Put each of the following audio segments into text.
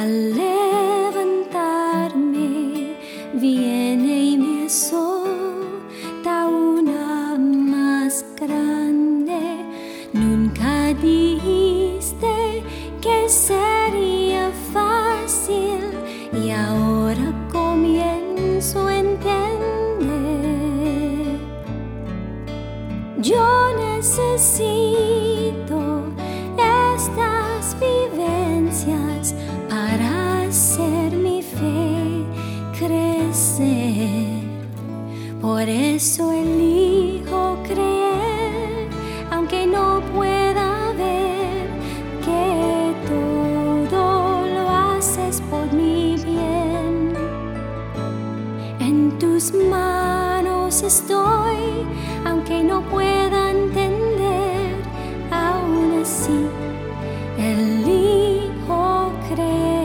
Al levantarme viene y me azota una más grande. Nunca dijiste que sería fácil y ahora comienzo a entender. Yo necesito estas vivencias para hacer mi fe crecer. Por eso elijo creer, aunque no pueda ver que todo lo haces por mi bien. En tus manos estoy, aunque no pueda entender, aún así elijo creer.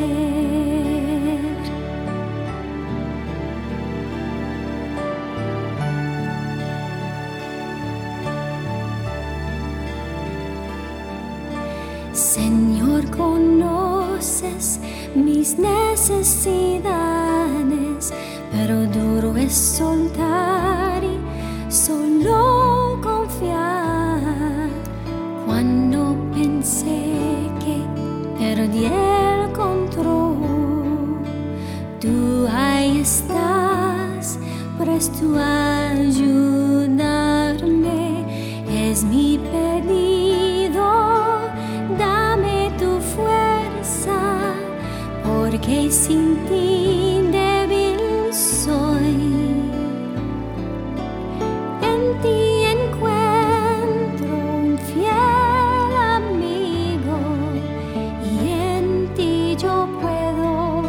Señor, conoces mis necesidades, pero duro es soltar y solo confiar. Cuando pensé que perdí el control, tú ahí estás, presto a ayudarme. Es mi pedido, dame tu fuerza, porque sin ti débil soy. En ti encuentro un fiel amigo y en ti yo puedo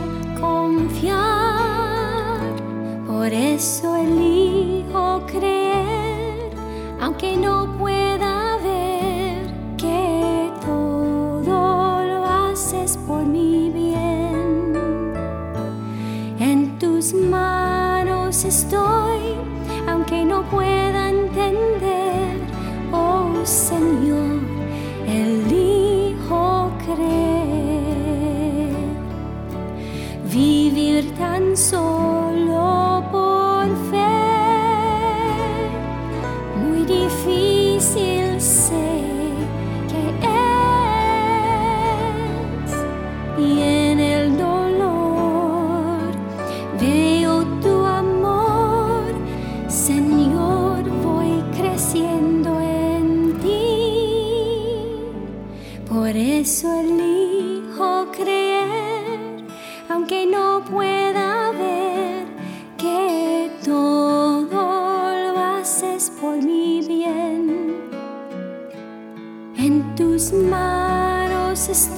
confiar. Por eso elijo creer, aunque no pueda ver que todo lo haces por mi bien. En tus manos estoy, aunque no pueda entender. Oh Señor, elijo creer. Vivir tan solo por fe, muy difícil sé que es, y en el dolor veo tu amor. Señor, voy creciendo en ti. Por eso elijo creer, aunque no pueda ver que todo lo haces por mi bien. En tus manos estoy,